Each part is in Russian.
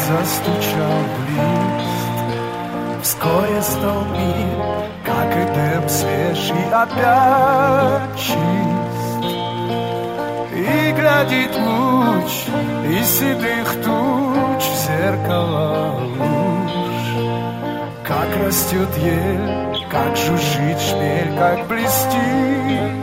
застучал лист. Вскоре стал мир, как Эдем, свеж и опять чист. И глядит луч из седых туч в зеркало луж. Как растет ель, как жужжит шмель, как блестит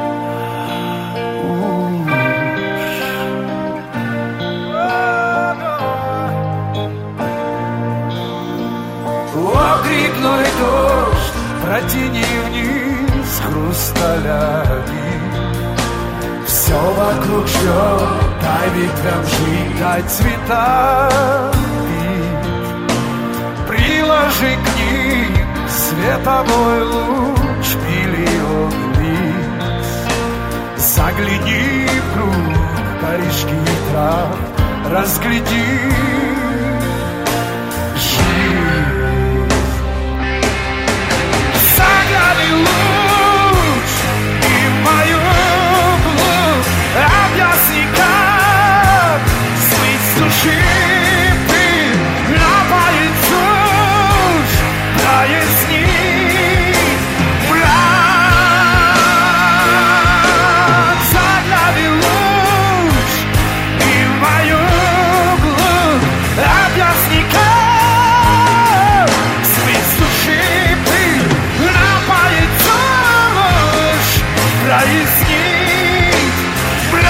грибной дождь, протяни вниз хрусталями. Все вокруг ждет, дай ветрам жить, дай цвета пить. Приложи к ним световой луч, миллион лиц. Загляни в круг корешки трав, разгляди луч и в мою глубь объясни, как смыть с души пыль, напоить сушь, прояснить мрак. Загляни луч и в мою глубь объясни, как смыть с души пыль, напоить сушь, прояснить мрак.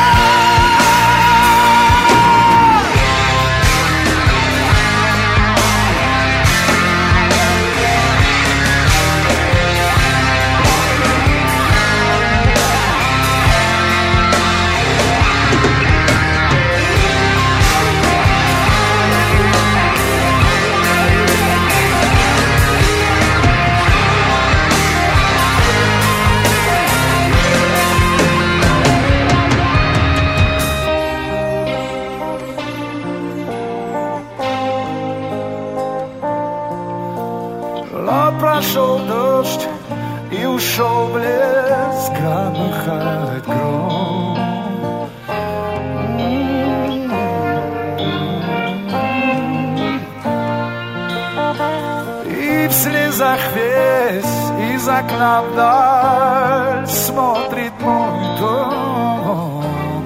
Прошел дождь и ушел в лес, громыхает гром. И в слезах весь из окна вдаль смотрит мой дом.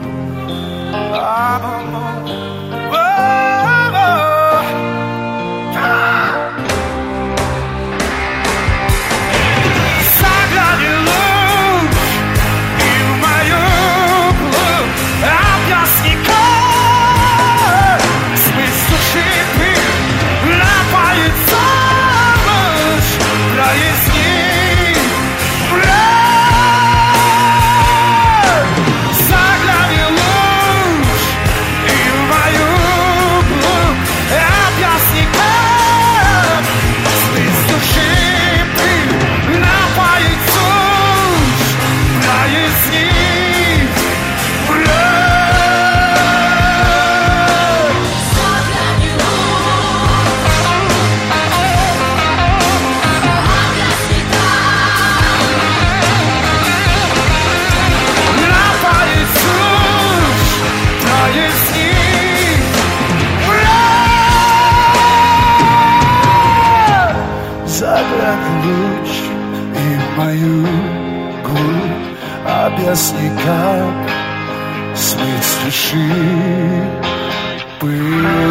Луч и в мою глубь объясни, как смыть с души пыль.